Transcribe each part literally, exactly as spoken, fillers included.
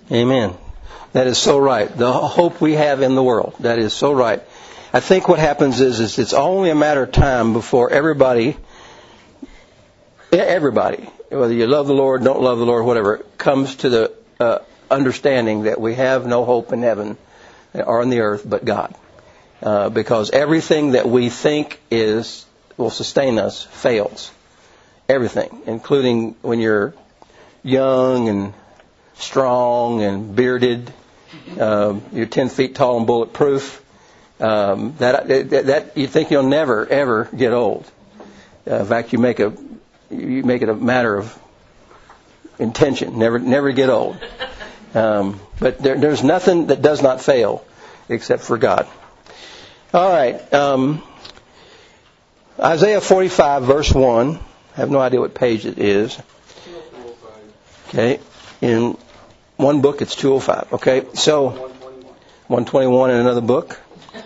Amen. That is so right. The hope we have in the world. That is so right. I think what happens is, is it's only a matter of time before everybody, everybody, whether you love the Lord, don't love the Lord, whatever, comes to the uh, understanding that we have no hope in heaven or on the earth but God. Uh, because everything that we think is will sustain us fails. Everything, including when you're young and strong and bearded, uh, you're ten feet tall and bulletproof. Um, that, that that you think you'll never ever get old. Uh, in fact, you make a you make it a matter of intention, never never get old. Um, but there, there's nothing that does not fail, except for God. All right, um, Isaiah forty-five, verse one. I have no idea what page it is. Okay, in one book it's two oh five. Okay, so one twenty-one in another book.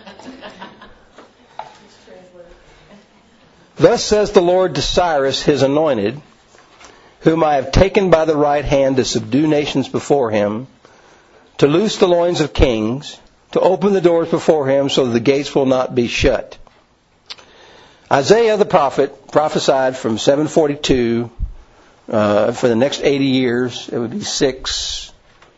Thus says the Lord to Cyrus, his anointed, whom I have taken by the right hand to subdue nations before him, to loose the loins of kings, to open the doors before him so that the gates will not be shut. Isaiah the prophet prophesied from seven forty-two uh, for the next eighty years. It would be six,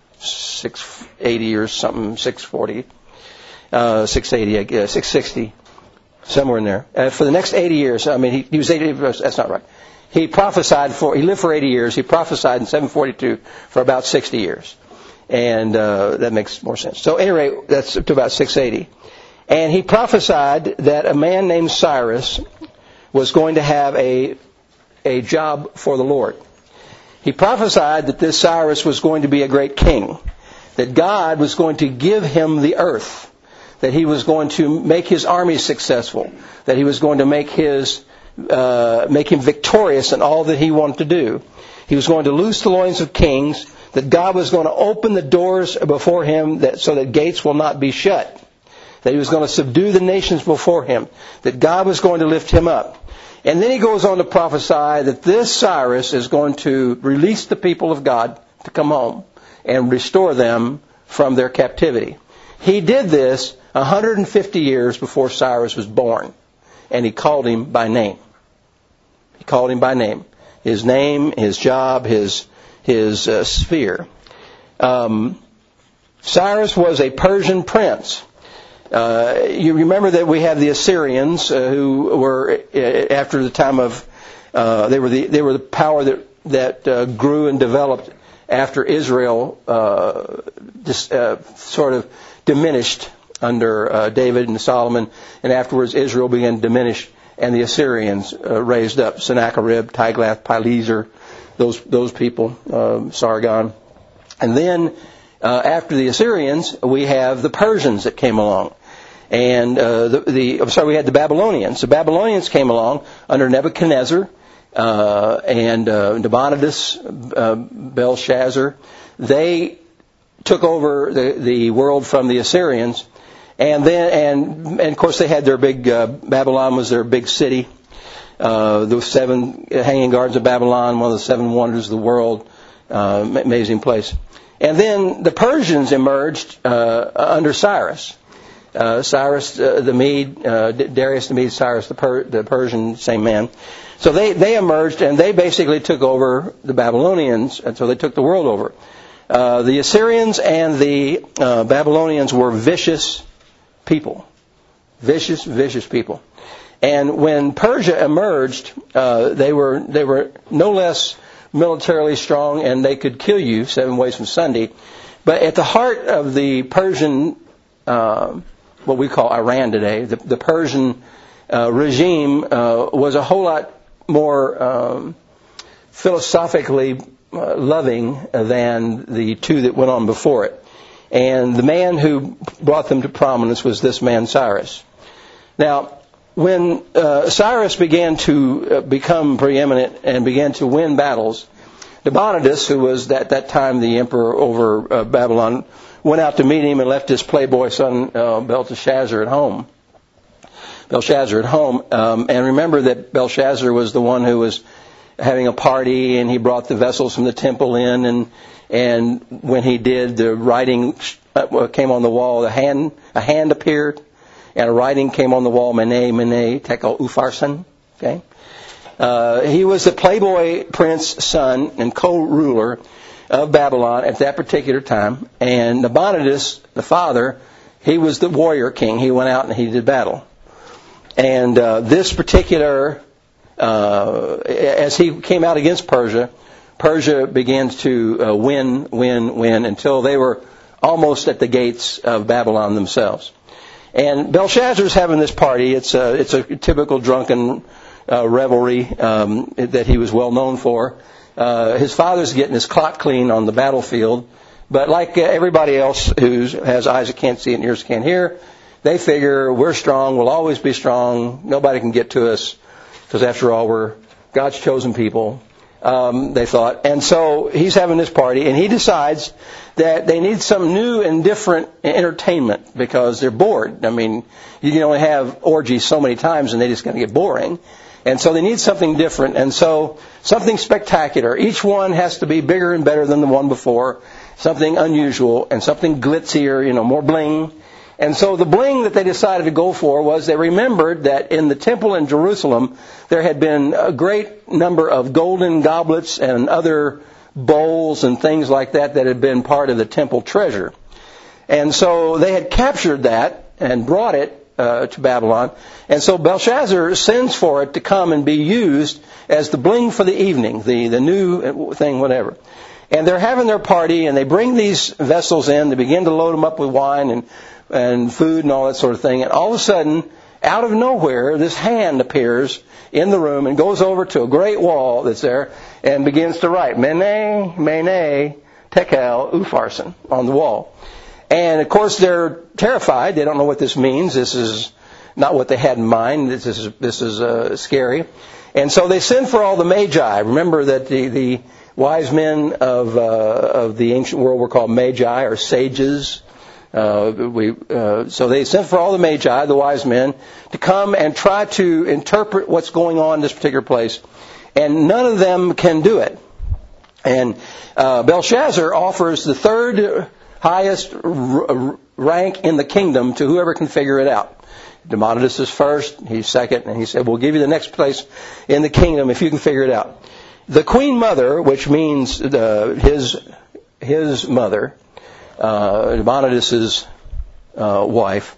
six eighty or something, six forty, uh, six eighty, I guess, six sixty. Somewhere in there. Uh, for the next eighty years, I mean, he, he was eighty, that's not right. He prophesied for, he lived for eighty years. He prophesied in seven forty-two for about sixty years. And uh, that makes more sense. So anyway, that's to about six eighty. And he prophesied that a man named Cyrus was going to have a, a job for the Lord. He prophesied that this Cyrus was going to be a great king. That God was going to give him the earth. That he was going to make his army successful, that he was going to make his uh, make him victorious in all that he wanted to do. He was going to loose the loins of kings, that God was going to open the doors before him that so that gates will not be shut. That he was going to subdue the nations before him, that God was going to lift him up. And then he goes on to prophesy that this Cyrus is going to release the people of God to come home and restore them from their captivity. He did this one hundred fifty years before Cyrus was born. And he called him by name. He called him by name. His name, his job, his his uh, sphere. Um, Cyrus was a Persian prince. Uh, you remember that we have the Assyrians uh, who were uh, after the time of uh, they were the they were the power that that uh, grew and developed after Israel uh, just, uh, sort of diminished under uh, David and Solomon, and afterwards Israel began to diminish, and the Assyrians uh, raised up Sennacherib, Tiglath-Pileser, those those people, uh, Sargon, and then uh, after the Assyrians we have the Persians that came along, and uh, the, the I'm sorry we had the Babylonians. The Babylonians came along under Nebuchadnezzar uh, and uh, Nabonidus, uh, Belshazzar. They took over the, the world from the Assyrians. And then, and, and of course, they had their big, uh, Babylon was their big city. Uh, the seven hanging gardens of Babylon, one of the seven wonders of the world. Uh, amazing place. And then the Persians emerged, uh, under Cyrus. Uh, Cyrus uh, the Mede, uh, Darius the Mede, Cyrus the, per- the Persian, same man. So they, they emerged and they basically took over the Babylonians, and so they took the world over. Uh, the Assyrians and the uh, Babylonians were vicious people. Vicious, vicious people. And when Persia emerged, uh, they were they were no less militarily strong, and they could kill you seven ways from Sunday. But at the heart of the Persian, uh, what we call Iran today, the, the Persian uh, regime uh, was a whole lot more um, philosophically uh, loving than the two that went on before it. And the man who brought them to prominence was this man, Cyrus. Now, when uh, Cyrus began to uh, become preeminent and began to win battles, Nabonidus, who was at that time the emperor over uh, Babylon, went out to meet him and left his playboy son, uh, Belteshazzar, at home. Belshazzar at home. Um, and remember that Belshazzar was the one who was having a party, and he brought the vessels from the temple in, and And when he did, the writing came on the wall. A hand, a hand appeared, and a writing came on the wall. Mene, mene, tekel upharsin. Okay. Uh, he was the playboy prince son and co-ruler of Babylon at that particular time. And Nabonidus, the father, he was the warrior king. He went out and he did battle. And uh, this particular, uh, as he came out against Persia, Persia began to uh, win, win, win until they were almost at the gates of Babylon themselves. And Belshazzar's having this party. It's a, it's a typical drunken uh, revelry um, that he was well known for. Uh, his father's getting his clock clean on the battlefield. But like everybody else who has eyes that can't see and ears that can't hear, they figure we're strong, we'll always be strong, nobody can get to us, because after all, we're God's chosen people, um, they thought. And so he's having this party, and he decides that they need some new and different entertainment because they're bored. I mean, you can only have orgies so many times and they just going to get boring. And so they need something different, and so something spectacular. Each one has to be bigger and better than the one before, something unusual, and something glitzier, you know, more bling. And so the bling that they decided to go for was they remembered that in the temple in Jerusalem, there had been a great number of golden goblets and other bowls and things like that that had been part of the temple treasure. And so they had captured that and brought it uh, to Babylon. And so Belshazzar sends for it to come and be used as the bling for the evening, the, the new thing, whatever. And they're having their party, and they bring these vessels in. They begin to load them up with wine and and food and all that sort of thing. And all of a sudden, out of nowhere, this hand appears in the room and goes over to a great wall that's there and begins to write, Mene, Mene, Tekel, Upharsin, on the wall. And, of course, they're terrified. They don't know what this means. This is not what they had in mind. This is this is uh, scary. And so they send for all the Magi. Remember that the, the wise men of, uh, of the ancient world were called Magi, or sages. Uh, we, uh, so they sent for all the Magi, the wise men, to come and try to interpret what's going on in this particular place. And none of them can do it. And uh, Belshazzar offers the third highest r- rank in the kingdom to whoever can figure it out. Nabonidus is first, he's second, and he said, we'll give you the next place in the kingdom if you can figure it out. The queen mother, which means the, his his mother, Uh, Nabonidus' uh, wife,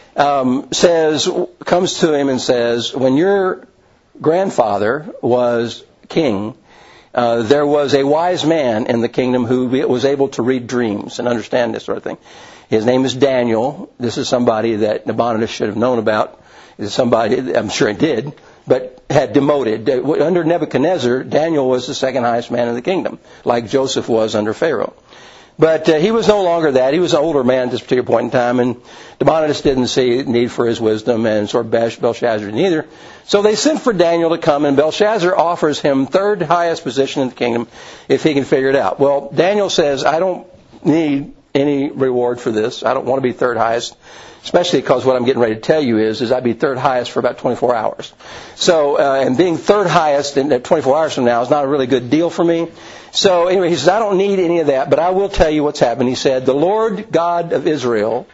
um, says, comes to him and says, when your grandfather was king, uh, there was a wise man in the kingdom who was able to read dreams and understand this sort of thing. His name is Daniel. This is somebody that Nabonidus should have known about. This is somebody, I'm sure he did, but had demoted. Under Nebuchadnezzar, Daniel was the second highest man in the kingdom, like Joseph was under Pharaoh. But uh, he was no longer that. He was an older man at this particular point in time, and Nabonidus didn't see need for his wisdom, and sort of Belshazzar didn't either. So they sent for Daniel to come, and Belshazzar offers him third highest position in the kingdom if he can figure it out. Well, Daniel says, I don't need any reward for this. I don't want to be third highest, especially because what I'm getting ready to tell you is, is I'd be third highest for about twenty-four hours. So, uh, and being third highest in twenty-four hours from now is not a really good deal for me. So anyway, he says, I don't need any of that, but I will tell you what's happened. He said, the Lord God of Israel,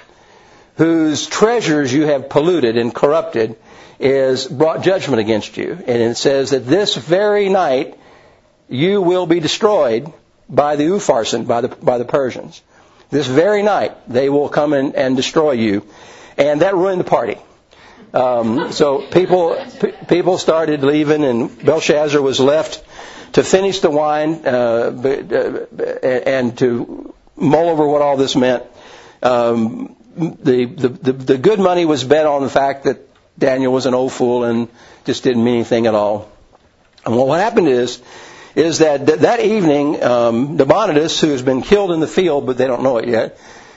whose treasures you have polluted and corrupted, is brought judgment against you. And it says that this very night you will be destroyed by the Upharsin, by the, by the Persians. This very night they will come in and destroy you. And that ruined the party. Um, so people, p- people started leaving, and Belshazzar was left to finish the wine uh, and to mull over what all this meant. Um, the, the, the, the good money was bet on the fact that Daniel was an old fool and just didn't mean anything at all. And what happened is, is that that evening, um, Nabonidus, who has been killed in the field, but they don't know it yet,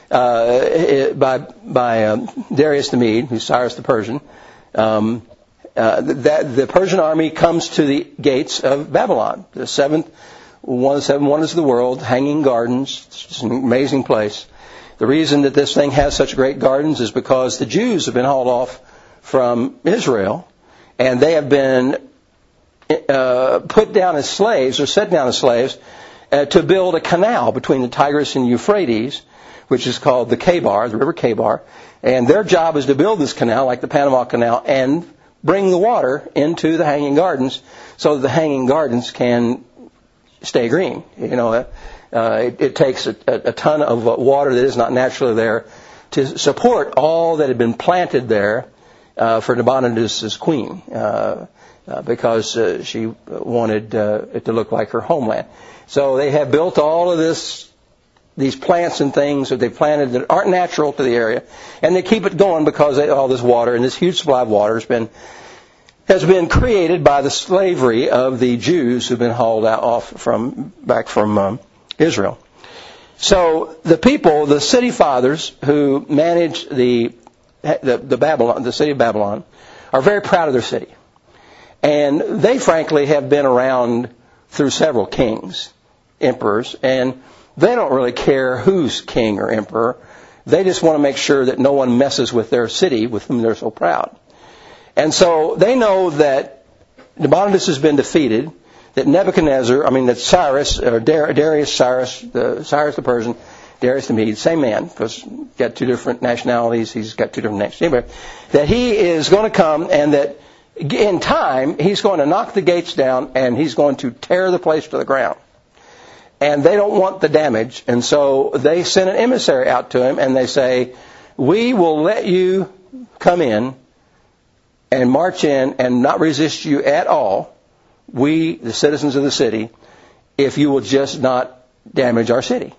uh, by by um, Darius the Mede, who's Cyrus the Persian, um, Uh, that the Persian army comes to the gates of Babylon, the seventh, one of the seven wonders of the world, hanging gardens. It's just an amazing place. The reason that this thing has such great gardens is because the Jews have been hauled off from Israel, and they have been uh, put down as slaves, or set down as slaves, uh, to build a canal between the Tigris and Euphrates, which is called the Kabar, the river Kabar. And their job is to build this canal, like the Panama Canal, and bring the water into the Hanging Gardens so that the Hanging Gardens can stay green. You know, uh, it, it takes a, a ton of water that is not naturally there to support all that had been planted there uh, for Nabonidus' queen, uh, uh, because uh, she wanted uh, it to look like her homeland. So they have built all of this, these plants and things that they planted that aren't natural to the area, and they keep it going because they, all this water and this huge supply of water has been has been created by the slavery of the Jews who've been hauled out off from back from um, Israel. So the people, the city fathers who manage the, the the Babylon, the city of Babylon, are very proud of their city, and they frankly have been around through several kings, emperors, and they don't really care who's king or emperor. They just want to make sure that no one messes with their city with whom they're so proud. And so they know that Nabonidus has been defeated, that Nebuchadnezzar, I mean that Cyrus, or Darius Cyrus, the, Cyrus the Persian, Darius the Mede, same man, because he's got two different nationalities, he's got two different nations. Anyway, that he is going to come and that in time he's going to knock the gates down and he's going to tear the place to the ground. And they don't want the damage, and so they send an emissary out to him and they say, we will let you come in and march in and not resist you at all, we, the citizens of the city, if you will just not damage our city.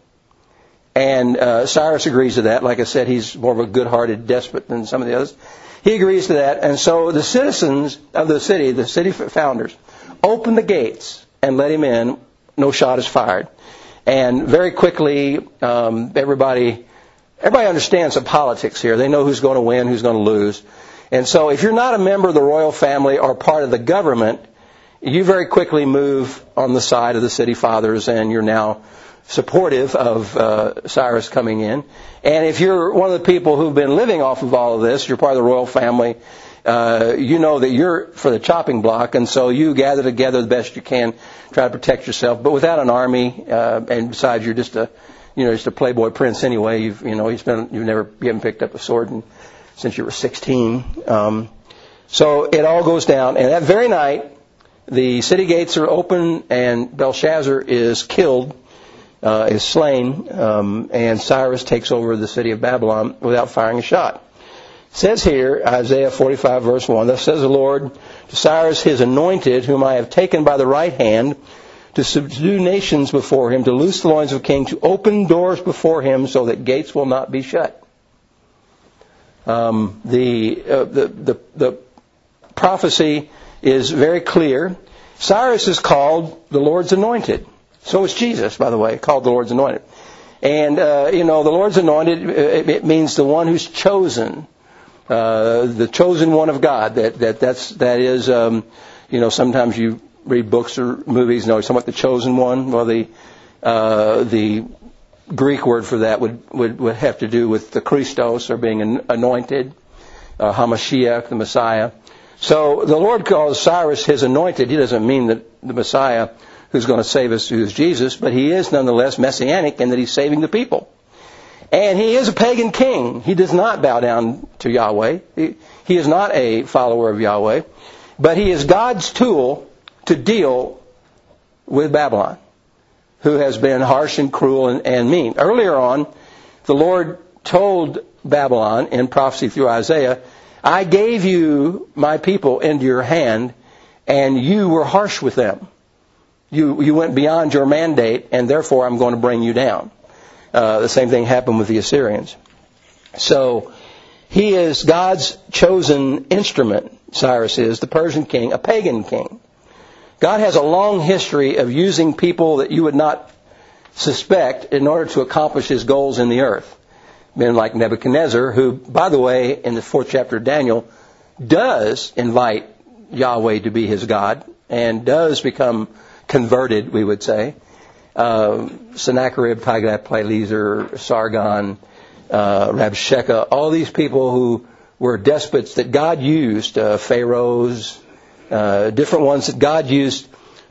And uh, Cyrus agrees to that. Like I said, he's more of a good-hearted despot than some of the others. He agrees to that. And so the citizens of the city, the city founders, open the gates and let him in. No shot is fired. And very quickly, um, everybody everybody understands the politics here. They know who's going to win, who's going to lose. And so if you're not a member of the royal family or part of the government, you very quickly move on the side of the city fathers, and you're now supportive of uh, Cyrus coming in. And if you're one of the people who've been living off of all of this, you're part of the royal family, uh, you know that you're for the chopping block, and so you gather together the best you can, try to protect yourself. But without an army, uh, and besides, you're just a, you know, just a playboy prince anyway. You've, you know, you've been, you've never, you haven't picked up a sword and since you were sixteen. Um, so it all goes down. And that very night, the city gates are open and Belshazzar is killed, uh, is slain, um, and Cyrus takes over the city of Babylon without firing a shot. It says here, Isaiah forty-five verse one, thus says the Lord to Cyrus his anointed, whom I have taken by the right hand, to subdue nations before him, to loose the loins of kings, to open doors before him so that gates will not be shut. Um, the, uh, the the the prophecy is very clear. Cyrus is called the Lord's anointed. So is Jesus, by the way, called the Lord's anointed. And uh, you know, the Lord's anointed, it, it means the one who's chosen, uh, the chosen one of God. That that that's that is, um, you know, sometimes you read books or movies, you know, somewhat the chosen one. Well, the uh, the Greek word for that would, would, would have to do with the Christos, or being anointed, uh, Hamashiach, the Messiah. So the Lord calls Cyrus his anointed. He doesn't mean that the Messiah who's going to save us who is Jesus, but he is nonetheless messianic in that he's saving the people. And he is a pagan king. He does not bow down to Yahweh. He, he is not a follower of Yahweh, but he is God's tool to deal with Babylon, who has been harsh and cruel and, and mean. Earlier on, the Lord told Babylon in prophecy through Isaiah, I gave you my people into your hand, and you were harsh with them. You, you went beyond your mandate, and therefore I'm going to bring you down. Uh, the same thing happened with the Assyrians. So he is God's chosen instrument, Cyrus is, the Persian king, a pagan king. God has a long history of using people that you would not suspect in order to accomplish his goals in the earth. Men like Nebuchadnezzar, who, by the way, in the fourth chapter of Daniel, does invite Yahweh to be his God and does become converted, we would say. Uh, Sennacherib, Tiglath-Pileser, Sargon, uh, Rabshakeh, all these people who were despots that God used, uh, pharaohs, Uh, different ones that God used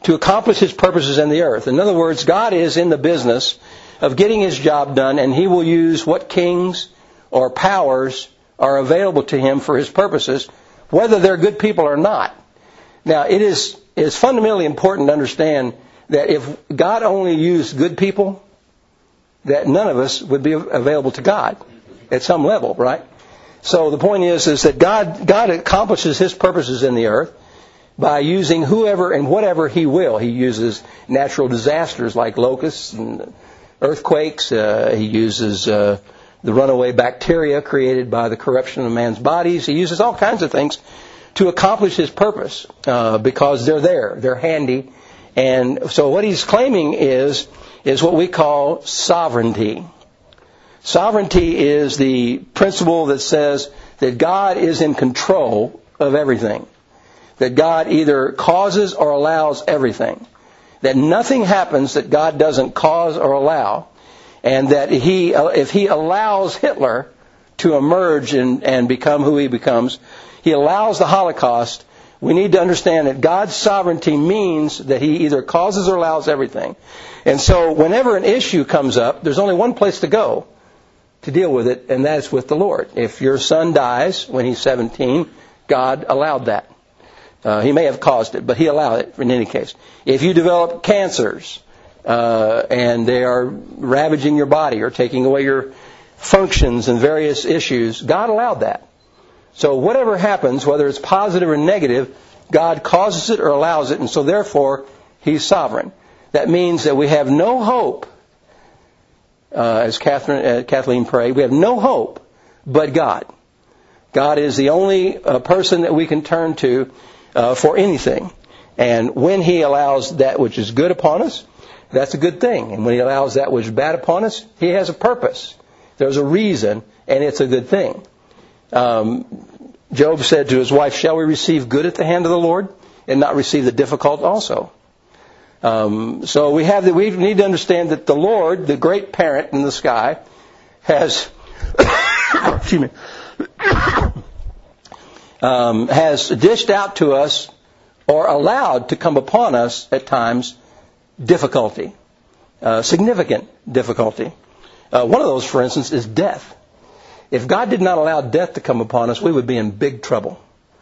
to accomplish His purposes in the earth. In other words, God is in the business of getting His job done, and He will use what kings or powers are available to Him for His purposes, whether they're good people or not. Now, it is, it is fundamentally important to understand that if God only used good people, that none of us would be available to God at some level, right? So the point is, is that God, God accomplishes His purposes in the earth by using whoever and whatever He will. He uses natural disasters like locusts and earthquakes. Uh, he uses uh, the runaway bacteria created by the corruption of man's bodies. He uses all kinds of things to accomplish His purpose uh, because they're there. They're handy. And so what He's claiming is, is what we call sovereignty. Sovereignty is the principle that says that God is in control of everything. That God either causes or allows everything. That nothing happens that God doesn't cause or allow. And that he, if He allows Hitler to emerge and, and become who he becomes, He allows the Holocaust, we need to understand that God's sovereignty means that He either causes or allows everything. And so whenever an issue comes up, there's only one place to go to deal with it, and that is with the Lord. If your son dies when he's seventeen, God allowed that. Uh, he may have caused it, but He allowed it in any case. If you develop cancers uh, and they are ravaging your body or taking away your functions and various issues, God allowed that. So whatever happens, whether it's positive or negative, God causes it or allows it, and so therefore He's sovereign. That means that we have no hope, uh, as Catherine, uh, Kathleen prayed, we have no hope but God. God is the only uh, person that we can turn to uh, for anything. And when He allows that which is good upon us, that's a good thing. And when He allows that which is bad upon us, He has a purpose. There's a reason, and it's a good thing. Um, Job said to his wife, "Shall we receive good at the hand of the Lord and not receive the difficult also?" Um, so we have that. We need to understand that the Lord, the great parent in the sky, has excuse me, um, has dished out to us or allowed to come upon us at times difficulty, uh, significant difficulty. Uh, one of those, for instance, is death. If God did not allow death to come upon us, we would be in big trouble.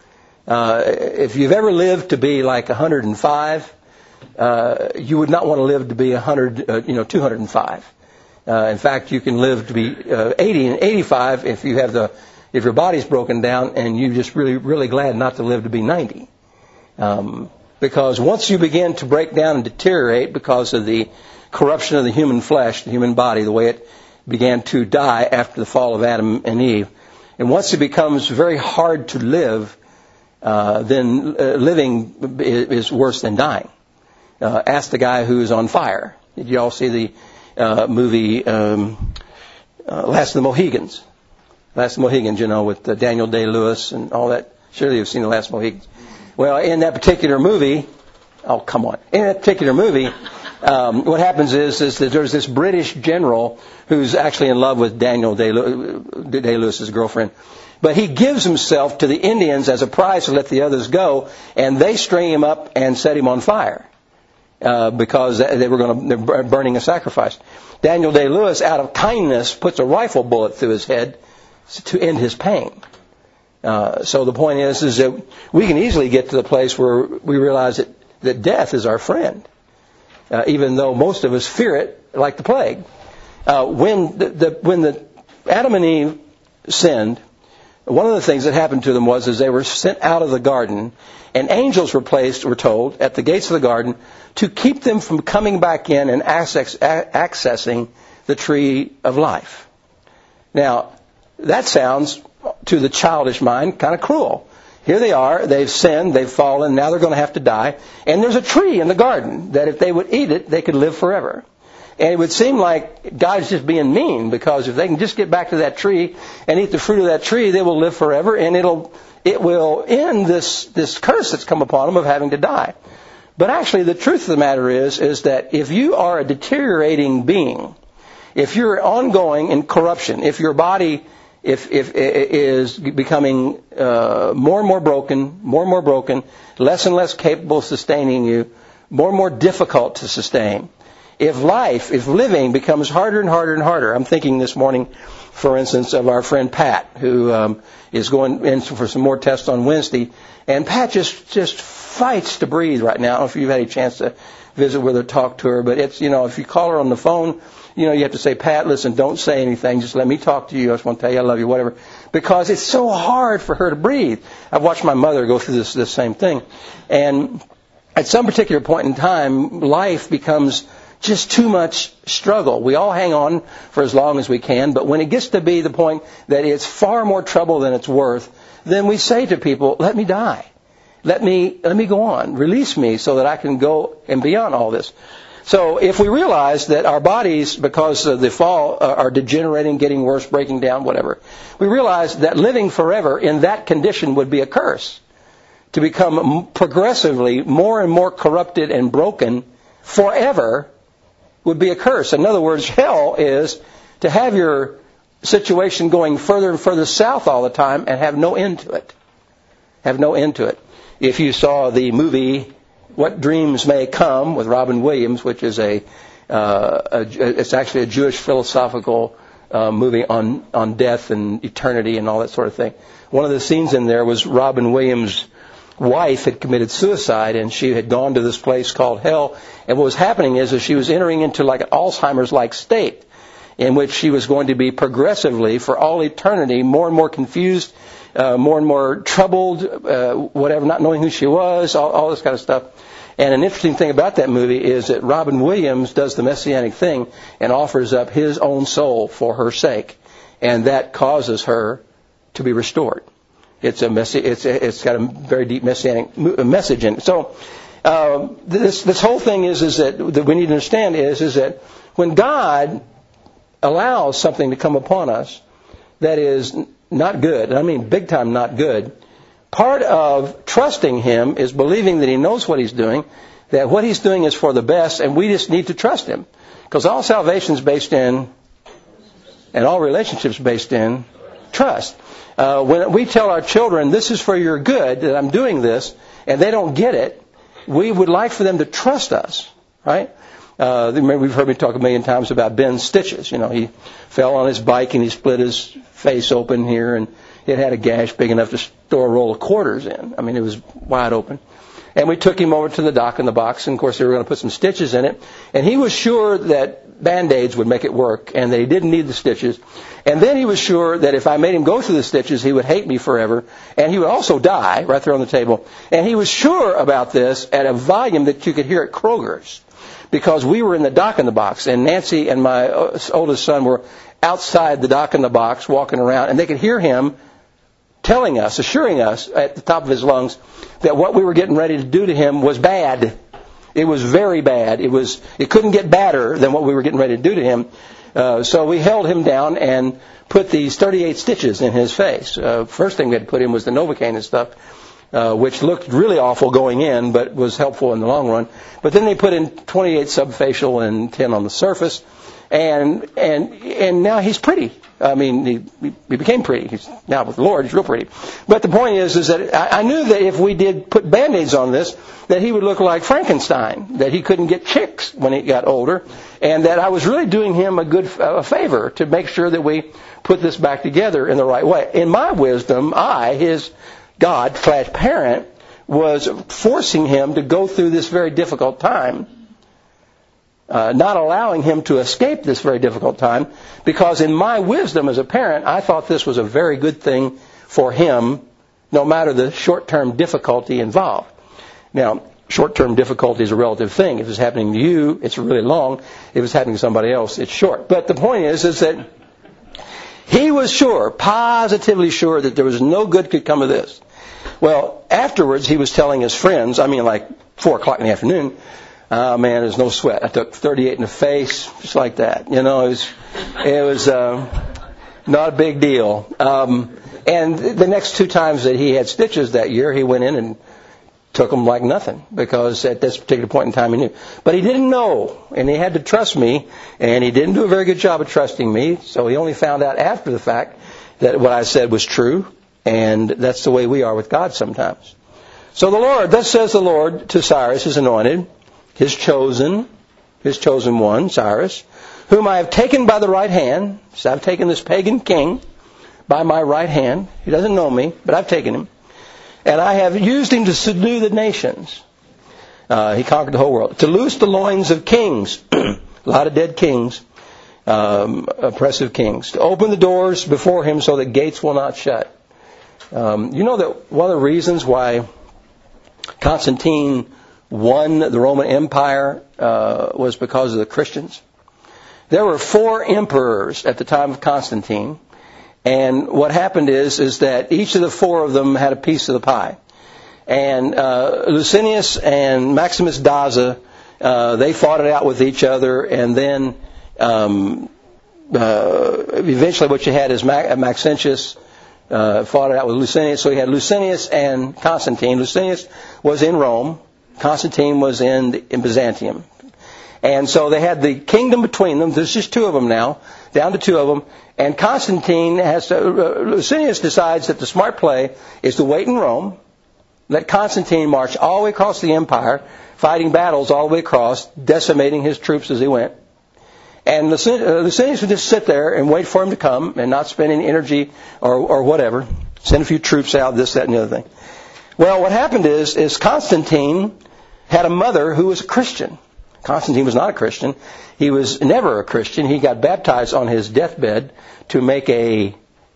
Uh, if you've ever lived to be like one hundred five, uh, you would not want to live to be one hundred, uh, you know, two hundred five. Uh, in fact, you can live to be uh, eighty and eighty-five if you have the, if your body's broken down, and you're just really, really glad not to live to be ninety. Um, because once you begin to break down and deteriorate because of the corruption of the human flesh, the human body, the way it began to die after the fall of Adam and Eve. And once it becomes very hard to live, uh, then uh, living is worse than dying. Uh, ask the guy who's on fire. Did you all see the uh, movie um, uh, Last of the Mohegans? Last of the Mohegans, you know, with uh, Daniel Day-Lewis and all that. Surely you've seen the Last Mohegans. Well, in that particular movie, oh, come on. In that particular movie, Um, what happens is, is that there's this British general who's actually in love with Daniel Day-Lewis's girlfriend. But he gives himself to the Indians as a prize to let the others go, and they string him up and set him on fire uh, because they were going to they're burning a sacrifice. Daniel Day-Lewis, out of kindness, puts a rifle bullet through his head to end his pain. Uh, so the point is, is that we can easily get to the place where we realize that, that death is our friend. Uh, even though most of us fear it like the plague. Uh, when the, the when the Adam and Eve sinned, one of the things that happened to them was is they were sent out of the garden, and angels were placed, we're told, at the gates of the garden to keep them from coming back in and access, accessing the tree of life. Now, that sounds, to the childish mind, kind of cruel. Here they are, they've sinned, they've fallen, now they're going to have to die. And there's a tree in the garden that if they would eat it, they could live forever. And it would seem like God's just being mean, because if they can just get back to that tree and eat the fruit of that tree, they will live forever, and it'll it will end this, this curse that's come upon them of having to die. But actually the truth of the matter is, is that if you are a deteriorating being, if you're ongoing in corruption, if your body If, if it is becoming uh, more and more broken, more and more broken, less and less capable of sustaining you, more and more difficult to sustain. If life, if living becomes harder and harder and harder, I'm thinking this morning, for instance, of our friend Pat, who um, is going in for some more tests on Wednesday, and Pat just just fights to breathe right now. I don't know if you've had a chance to visit with her, talk to her, but it's, you know, if you call her on the phone, you know, you have to say, Pat, listen, don't say anything. Just let me talk to you. I just want to tell you I love you, whatever. Because it's so hard for her to breathe. I've watched my mother go through this, this same thing. And at some particular point in time, life becomes just too much struggle. We all hang on for as long as we can, but when it gets to be the point that it's far more trouble than it's worth, then we say to people, let me die. Let me, let me go on. Release me so that I can go and beyond all this. So if we realize that our bodies, because of the fall, are degenerating, getting worse, breaking down, whatever, we realize that living forever in that condition would be a curse. To become progressively more and more corrupted and broken forever would be a curse. In other words, hell is to have your situation going further and further south all the time and have no end to it. Have no end to it. If you saw the movie What Dreams May Come with Robin Williams, which is a, uh, a it's actually a Jewish philosophical uh, movie on, on death and eternity and all that sort of thing. One of the scenes in there was Robin Williams' wife had committed suicide, and she had gone to this place called hell. And what was happening is that she was entering into like an Alzheimer's-like state in which she was going to be progressively, for all eternity, more and more confused, uh, more and more troubled, uh, whatever, not knowing who she was, all, all this kind of stuff. And an interesting thing about that movie is that Robin Williams does the messianic thing and offers up his own soul for her sake. And that causes her to be restored. It's a messi- it's it's got a very deep messianic message in it. So uh, this this whole thing is is that that we need to understand is is that when God allows something to come upon us that is not good, and I mean big time not good, part of trusting Him is believing that He knows what He's doing, that what He's doing is for the best, and we just need to trust Him, because all salvation is based in, and all relationships based in trust. Uh, when we tell our children, this is for your good, that I'm doing this, and they don't get it, we would like for them to trust us, right? Uh, we've heard me talk a million times about Ben Stitches. You know, he fell on his bike and he split his face open here, and it had a gash big enough to store a roll of quarters in. I mean, it was wide open. And we took him over to the doc in the box, and of course they were going to put some stitches in it. And he was sure that Band-Aids would make it work, and that he didn't need the stitches. And then he was sure that if I made him go through the stitches, he would hate me forever, and he would also die right there on the table. And he was sure about this at a volume that you could hear at Kroger's, because we were in the doc in the box, and Nancy and my oldest son were outside the doc in the box walking around, and they could hear him telling us, assuring us at the top of his lungs that what we were getting ready to do to him was bad. It was very bad. It was. It couldn't get badder than what we were getting ready to do to him. Uh, so we held him down and put these thirty-eight stitches in his face. Uh, first thing we had to put in was the Novocaine and stuff, uh, which looked really awful going in, but was helpful in the long run. But then they put in twenty-eight subfacial and ten on the surface, and and and now he's pretty. I mean, he, he became pretty. He's now with the Lord. He's real pretty. But the point is, is that I, I knew that if we did put Band-Aids on this, that he would look like Frankenstein, that he couldn't get chicks when he got older, and that I was really doing him a good a favor to make sure that we put this back together in the right way. In my wisdom, I, his God slash parent, was forcing him to go through this very difficult time. Uh, not allowing him to escape this very difficult time, because in my wisdom as a parent, I thought this was a very good thing for him, no matter the short-term difficulty involved. Now, short-term difficulty is a relative thing. If it's happening to you, it's really long. If it's happening to somebody else, it's short. But the point is, is that he was sure, positively sure, that there was no good could come of this. Well, afterwards, he was telling his friends, I mean like four o'clock in the afternoon, oh, man, there's no sweat. I took thirty-eight in the face, just like that. You know, it was, it was uh, not a big deal. Um, and the next two times that he had stitches that year, he went in and took them like nothing, because at this particular point in time he knew. But he didn't know, and he had to trust me, and he didn't do a very good job of trusting me, so he only found out after the fact that what I said was true, and that's the way we are with God sometimes. So the Lord, thus says the Lord to Cyrus, his anointed, his chosen, his chosen one, Cyrus, whom I have taken by the right hand. So I've taken this pagan king by my right hand. He doesn't know me, but I've taken him. And I have used him to subdue the nations. Uh, he conquered the whole world. To loose the loins of kings. A lot of dead kings. Um, oppressive kings. To open the doors before him so that gates will not shut. Um, you know that one of the reasons why Constantine won the Roman Empire uh, was because of the Christians? There were four emperors at the time of Constantine. And what happened is, is that each of the four of them had a piece of the pie. And uh, Licinius and Maximus Daza, uh, they fought it out with each other. And then um, uh, eventually what you had is Maxentius uh, fought it out with Licinius. So you had Licinius and Constantine. Licinius was in Rome. Constantine was in, the, in Byzantium. And so they had the kingdom between them. There's just two of them now, down to two of them. And Constantine has to, uh, Licinius decides that the smart play is to wait in Rome, let Constantine march all the way across the empire, fighting battles all the way across, decimating his troops as he went. And Licinius would just sit there and wait for him to come and not spend any energy or, or whatever. Send a few troops out, this, that, and the other thing. Well, what happened is, is Constantine had a mother who was a Christian. Constantine was not a Christian. He was never a Christian. He got baptized on his deathbed to make a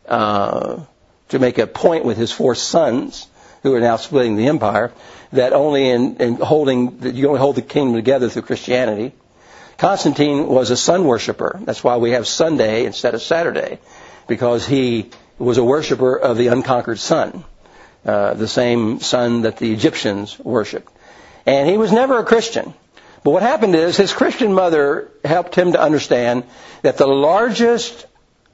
uh, to make a point with his four sons, who are now splitting the empire, that only in, in holding that you only hold the kingdom together through Christianity. Constantine was a sun worshiper. That's why we have Sunday instead of Saturday, because he was a worshiper of the unconquered sun, uh, the same sun that the Egyptians worshipped. And he was never a Christian. But what happened is his Christian mother helped him to understand that the largest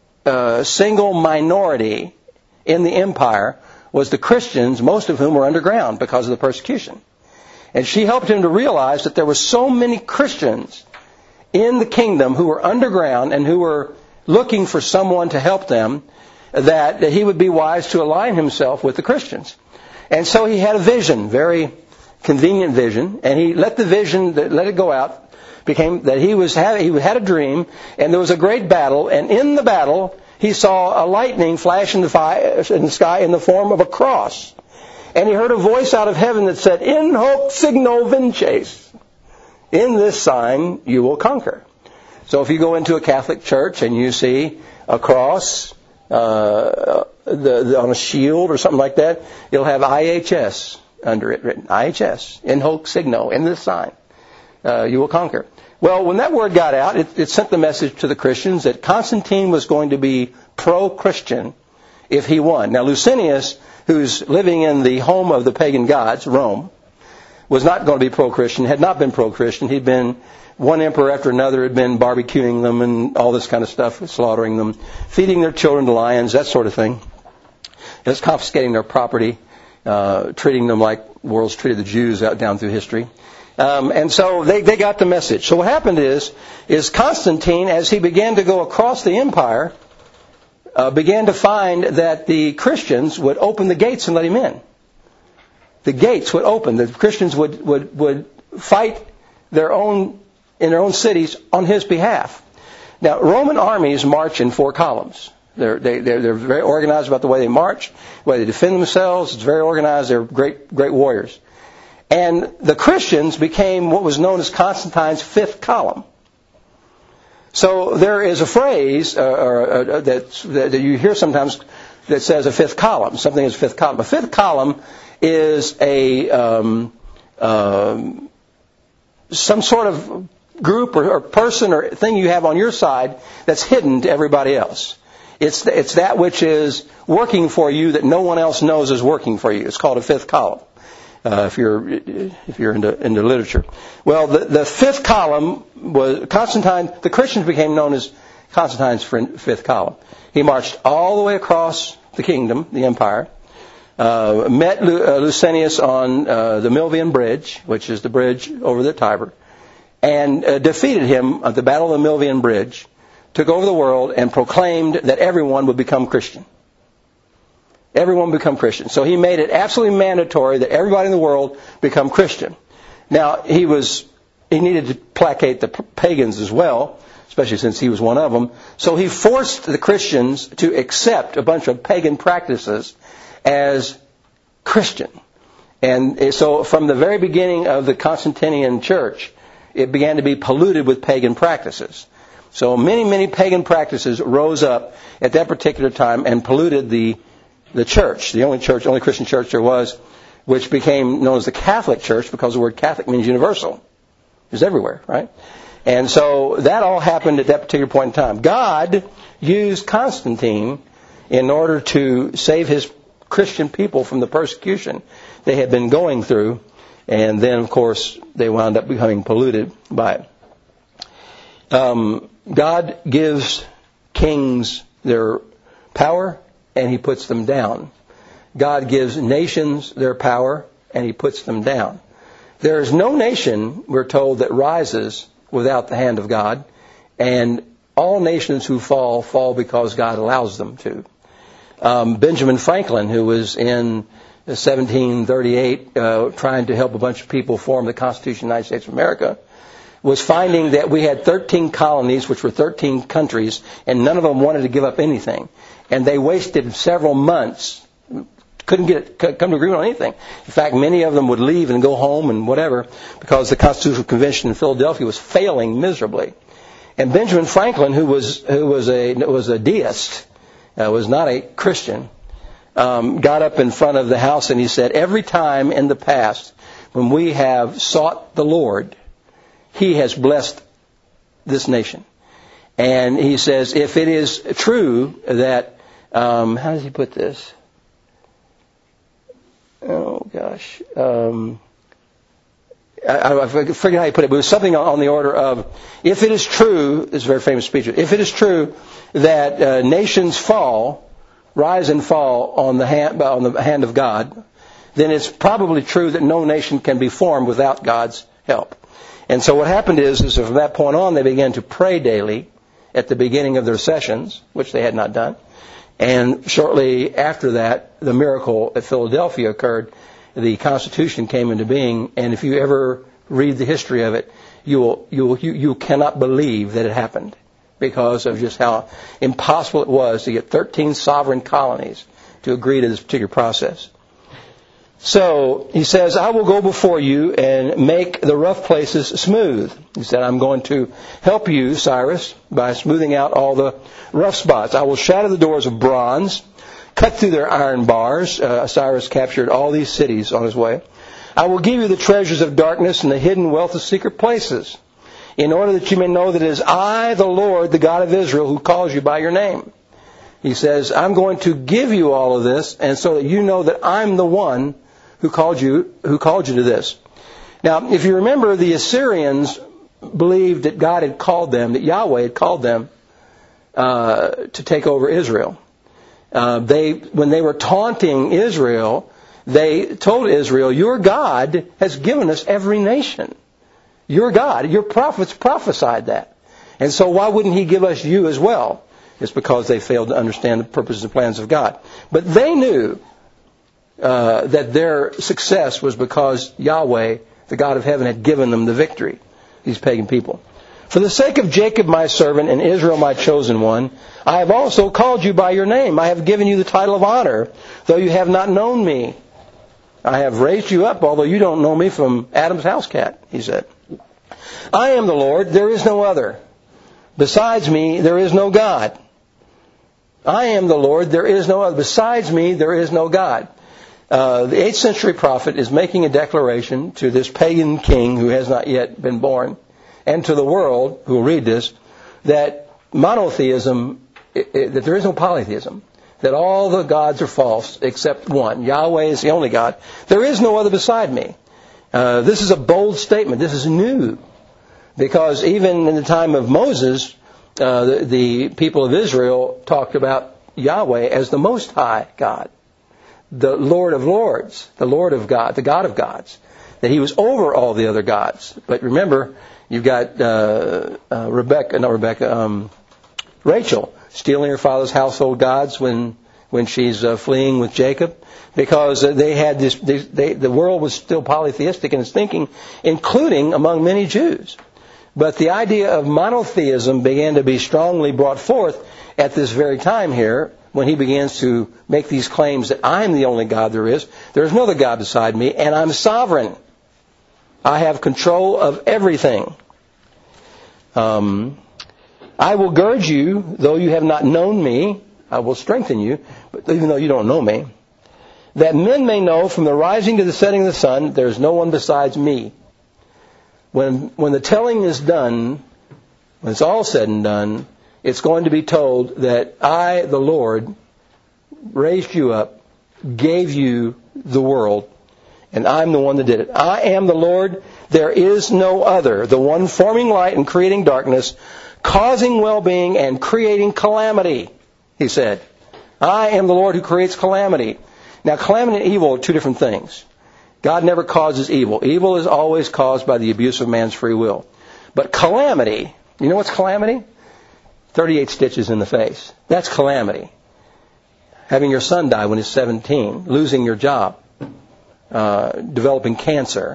uh, single minority in the empire was the Christians, most of whom were underground because of the persecution. And she helped him to realize that there were so many Christians in the kingdom who were underground and who were looking for someone to help them, that, that he would be wise to align himself with the Christians. And so he had a vision, very convenient vision, and he let the vision, let it go out, became that he was had, he had a dream, and there was a great battle, and in the battle he saw a lightning flash in the, fire, in the sky in the form of a cross. And he heard a voice out of heaven that said, "In hoc signo vinces." In this sign you will conquer. So if you go into a Catholic church and you see a cross uh, the, the, on a shield or something like that, you'll have I H S under it written. I H S, in hoc signo, in this sign, uh, you will conquer. Well, when that word got out, it, it sent the message to the Christians that Constantine was going to be pro-Christian if he won. Now, Licinius, who's living in the home of the pagan gods, Rome, was not going to be pro-Christian, had not been pro-Christian. He'd been, one emperor after another had been barbecuing them and all this kind of stuff, slaughtering them, feeding their children to lions, that sort of thing. Just confiscating their property. Uh, treating them like the world's treated the Jews out down through history. Um, and so they, they got the message. So what happened is, is Constantine, as he began to go across the empire, uh, began to find that the Christians would open the gates and let him in. The gates would open. The Christians would, would, would fight their own, in their own cities on his behalf. Now, Roman armies march in four columns. They're, they, they're, they're very organized about the way they march, the way they defend themselves. It's very organized. They're great, great warriors. And the Christians became what was known as Constantine's fifth column. So there is a phrase uh, or, uh, that, that you hear sometimes that says a fifth column. Something is a fifth column. A fifth column is a um, um, some sort of group or, or person or thing you have on your side that's hidden to everybody else. It's it's that which is working for you that no one else knows is working for you. It's called a fifth column. Uh, if you're if you're into into literature, well, the the fifth column was Constantine. The Christians became known as Constantine's fifth column. He marched all the way across the kingdom, the empire, uh, met Lu, uh, Licinius on uh, the Milvian Bridge, which is the bridge over the Tiber, and uh, defeated him at the Battle of the Milvian Bridge. Took over the world and proclaimed that everyone would become Christian. Everyone would become Christian. So he made it absolutely mandatory that everybody in the world become Christian. Now, he was he needed to placate the pagans as well, especially since he was one of them. So he forced the Christians to accept a bunch of pagan practices as Christian. And so from the very beginning of the Constantinian church, it began to be polluted with pagan practices. So many, many pagan practices rose up at that particular time and polluted the the church, the only church, only Christian church there was, which became known as the Catholic Church because the word Catholic means universal. It was everywhere, right? And so that all happened at that particular point in time. God used Constantine in order to save his Christian people from the persecution they had been going through. And then, of course, they wound up becoming polluted by it. Um, God gives kings their power, and he puts them down. God gives nations their power, and he puts them down. There is no nation, we're told, that rises without the hand of God, and all nations who fall, fall because God allows them to. Um, Benjamin Franklin, who was in seventeen thirty-eight uh, trying to help a bunch of people form the Constitution of the United States of America, was finding that we had thirteen colonies, which were thirteen countries, and none of them wanted to give up anything. And they wasted several months, couldn't get come to agreement on anything. In fact, many of them would leave and go home and whatever, because the Constitutional Convention in Philadelphia was failing miserably. And Benjamin Franklin, who was who was a was a deist, uh, was not a Christian, um, got up in front of the House and he said, "Every time in the past when we have sought the Lord, he has blessed this nation." And he says, if it is true that, um, how does he put this? Oh, gosh. Um, I, I forget how he put it, but it was something on the order of, if it is true, this is a very famous speech, if it is true that uh, nations fall, rise and fall on the hand, on the hand of God, then it's probably true that no nation can be formed without God's help. And so what happened is, is from that point on, they began to pray daily at the beginning of their sessions, which they had not done. And shortly after that, the miracle at Philadelphia occurred. The Constitution came into being, and if you ever read the history of it, you will, you will, you, you cannot believe that it happened because of just how impossible it was to get thirteen sovereign colonies to agree to this particular process. So he says, "I will go before you and make the rough places smooth." He said, "I'm going to help you, Cyrus, by smoothing out all the rough spots. I will shatter the doors of bronze, cut through their iron bars." Uh, Cyrus captured all these cities on his way. "I will give you the treasures of darkness and the hidden wealth of secret places, in order that you may know that it is I, the Lord, the God of Israel, who calls you by your name." He says, "I'm going to give you all of this, and so that you know that I'm the one who called you, who called you to this." Now, if you remember, the Assyrians believed that God had called them, that Yahweh had called them uh, to take over Israel. Uh, they, when they were taunting Israel, they told Israel, "Your God has given us every nation. Your God, your prophets prophesied that. And so why wouldn't he give us you as well?" It's because they failed to understand the purposes and plans of God. But they knew Uh, that their success was because Yahweh, the God of heaven, had given them the victory, these pagan people. "For the sake of Jacob my servant and Israel my chosen one, I have also called you by your name. I have given you the title of honor, though you have not known me. I have raised you up, although you don't know me from Adam's house cat," he said. "I am the Lord, there is no other. Besides me, there is no God. I am the Lord, there is no other. Besides me, there is no God." Uh, the eighth century prophet is making a declaration to this pagan king who has not yet been born, and to the world who will read this, that monotheism, it, it, that there is no polytheism, that all the gods are false except one. Yahweh is the only God. There is no other beside me. Uh, this is a bold statement. This is new, because even in the time of Moses, uh, the, the people of Israel talked about Yahweh as the Most High God, the Lord of Lords, the Lord of God, the God of gods, that he was over all the other gods. But remember, you've got uh, uh, Rebecca, not Rebecca, um, Rachel, stealing her father's household gods when when she's uh, fleeing with Jacob, because uh, they had this. They, they, the world was still polytheistic in its thinking, including among many Jews. But the idea of monotheism began to be strongly brought forth at this very time here, when he begins to make these claims that I'm the only God there is. There's no other God beside me, and I'm sovereign. I have control of everything. Um, I will gird you, though you have not known me. I will strengthen you, but even though you don't know me. That men may know from the rising to the setting of the sun, there's no one besides me. When, when the telling is done, when it's all said and done, it's going to be told that I, the Lord, raised you up, gave you the world, and I'm the one that did it. I am the Lord. There is no other. The one forming light and creating darkness, causing well-being and creating calamity, he said. I am the Lord who creates calamity. Now, calamity and evil are two different things. God never causes evil. Evil is always caused by the abuse of man's free will. But calamity, you know what's calamity? thirty-eight stitches in the face. That's calamity. Having your son die when he's seventeen, losing your job, uh, developing cancer,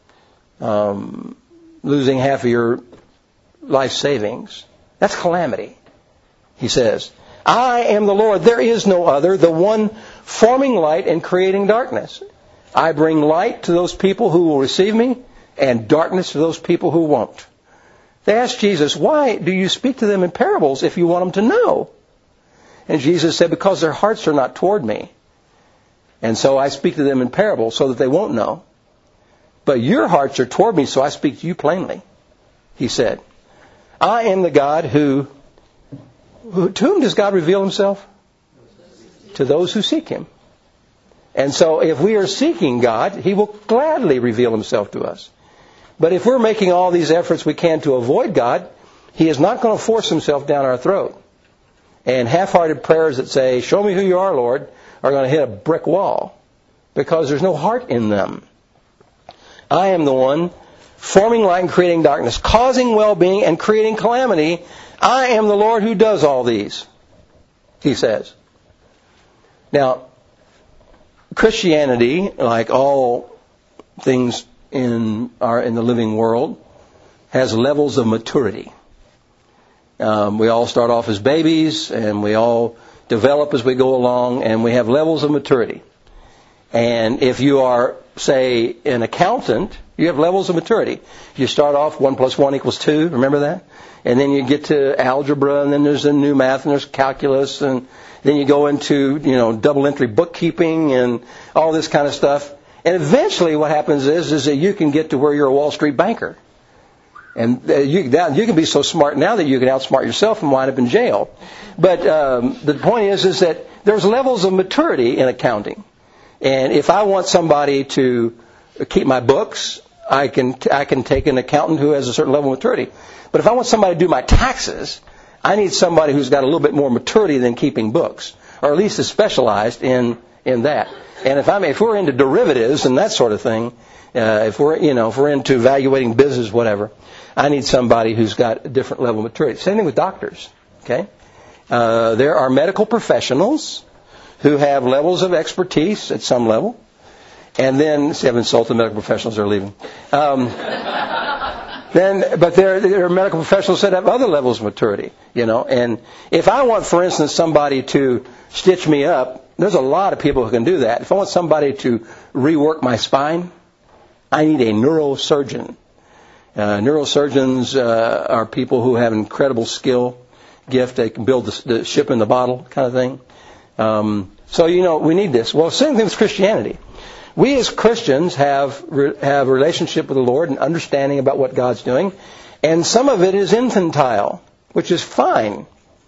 um, losing half of your life savings. That's calamity, he says. I am the Lord. There is no other, the one forming light and creating darkness. I bring light to those people who will receive me and darkness to those people who won't. They asked Jesus, why do you speak to them in parables if you want them to know? And Jesus said, because their hearts are not toward me. And so I speak to them in parables so that they won't know. But your hearts are toward me, so I speak to you plainly, he said. I am the God who, who to whom does God reveal himself? To those who seek him. And so if we are seeking God, he will gladly reveal himself to us. But if we're making all these efforts we can to avoid God, he is not going to force himself down our throat. And half-hearted prayers that say, show me who you are, Lord, are going to hit a brick wall because there's no heart in them. I am the one forming light and creating darkness, causing well-being and creating calamity. I am the Lord who does all these, he says. Now, Christianity, like all things in our in the living world, has levels of maturity. Um, we all start off as babies, and we all develop as we go along, and we have levels of maturity. And if you are, say, an accountant, you have levels of maturity. You start off one plus one equals two. Remember that? And then you get to algebra, and then there's a new math, and there's calculus, and then you go into, you know, double entry bookkeeping and all this kind of stuff. And eventually what happens is, is that you can get to where you're a Wall Street banker. And uh, you, that, you can be so smart now that you can outsmart yourself and wind up in jail. But um, the point is, is that there's levels of maturity in accounting. And if I want somebody to keep my books, I can I can take an accountant who has a certain level of maturity. But if I want somebody to do my taxes, I need somebody who's got a little bit more maturity than keeping books, or at least is specialized in in that. And if I'm if we're into derivatives and that sort of thing, uh, if we're you know if we're into evaluating business, whatever, I need somebody who's got a different level of maturity. Same thing with doctors. Okay, uh, there are medical professionals who have levels of expertise at some level, and then see, I've insulted medical professionals; they're leaving. Um, Then, but there, there are medical professionals that have other levels of maturity, you know. And if I want, for instance, somebody to stitch me up, there's a lot of people who can do that. If I want somebody to rework my spine, I need a neurosurgeon. Uh, neurosurgeons uh, are people who have incredible skill, gift. They can build the, the ship in the bottle kind of thing. Um, so, you know, we need this. Well, same thing with Christianity. We as Christians have have a relationship with the Lord and understanding about what God's doing. And some of it is infantile, which is fine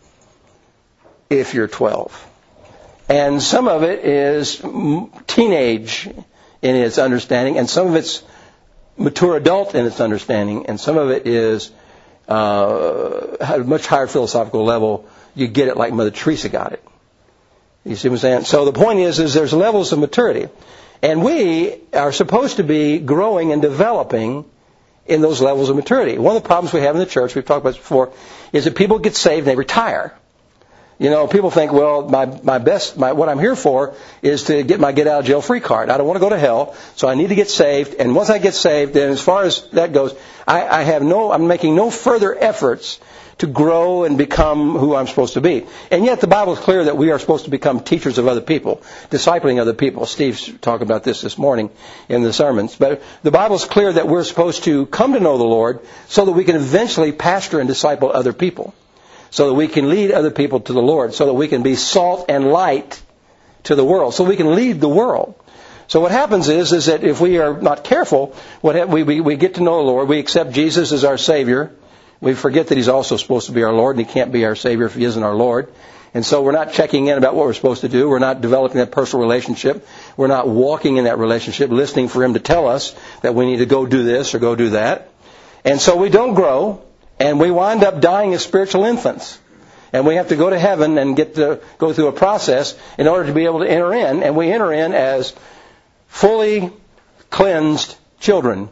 if you're twelve. And some of it is teenage in its understanding, and some of it's mature adult in its understanding, and some of it is uh, at a much higher philosophical level. You get it like Mother Teresa got it. You see what I'm saying? So the point is, is there's levels of maturity. And we are supposed to be growing and developing in those levels of maturity. One of the problems we have in the church, we've talked about this before, is that people get saved and they retire. You know, people think, well, my, my best, my, what I'm here for is to get my get out of jail free card. I don't want to go to hell, so I need to get saved. And once I get saved, then as far as that goes, I, I have no, I'm making no further efforts to grow and become who I'm supposed to be. And yet the Bible is clear that we are supposed to become teachers of other people, discipling other people. Steve's talking about this this morning in the sermons. But the Bible is clear that we're supposed to come to know the Lord so that we can eventually pastor and disciple other people, so that we can lead other people to the Lord, so that we can be salt and light to the world, so we can lead the world. So what happens is, is that if we are not careful, what we, we, we get to know the Lord, we accept Jesus as our Savior. We forget that He's also supposed to be our Lord, and He can't be our Savior if He isn't our Lord. And so we're not checking in about what we're supposed to do. We're not developing that personal relationship. We're not walking in that relationship, listening for Him to tell us that we need to go do this or go do that. And so we don't grow, and we wind up dying as spiritual infants. And we have to go to heaven and get to go through a process in order to be able to enter in. And we enter in as fully cleansed children.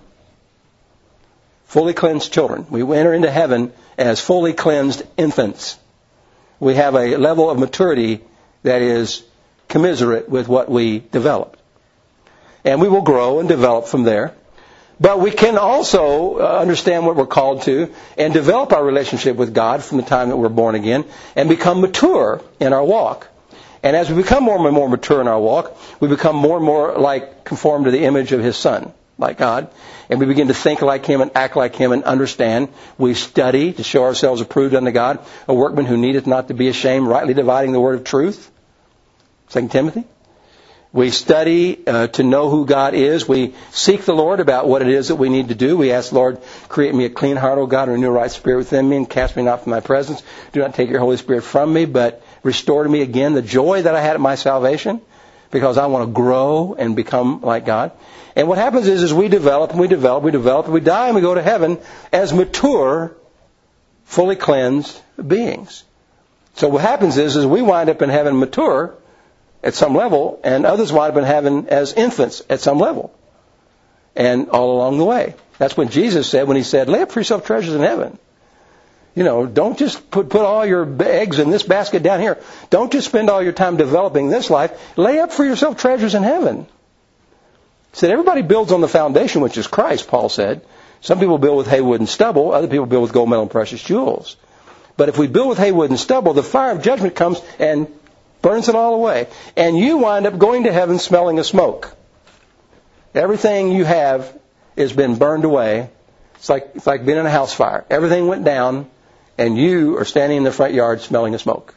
Fully cleansed children. We enter into heaven as fully cleansed infants. We have a level of maturity that is commensurate with what we developed. And we will grow and develop from there. But we can also uh, understand what we're called to and develop our relationship with God from the time that we're born again and become mature in our walk. And as we become more and more mature in our walk, we become more and more like conformed to the image of His Son, like God. And we begin to think like Him and act like Him and understand. We study to show ourselves approved unto God, a workman who needeth not to be ashamed, rightly dividing the word of truth. Second Timothy. We study uh, to know who God is. We seek the Lord about what it is that we need to do. We ask, Lord, create me a clean heart, O God, and renew a right spirit within me, and cast me not from Thy presence. Do not take Your Holy Spirit from me, but restore to me again the joy that I had at my salvation, because I want to grow and become like God. And what happens is, is we develop and we develop, we develop, and we die and we go to heaven as mature, fully cleansed beings. So what happens is, is we wind up in heaven mature at some level, and others wind up in heaven as infants at some level. And all along the way. That's what Jesus said when He said, lay up for yourself treasures in heaven. You know, don't just put, put all your eggs in this basket down here. Don't just spend all your time developing this life. Lay up for yourself treasures in heaven. He said, everybody builds on the foundation, which is Christ, Paul said. Some people build with hay, wood, and stubble. Other people build with gold, metal, and precious jewels. But if we build with hay, wood, and stubble, the fire of judgment comes and burns it all away. And you wind up going to heaven smelling of smoke. Everything you have has been burned away. It's like, it's like being in a house fire. Everything went down, and you are standing in the front yard smelling of smoke.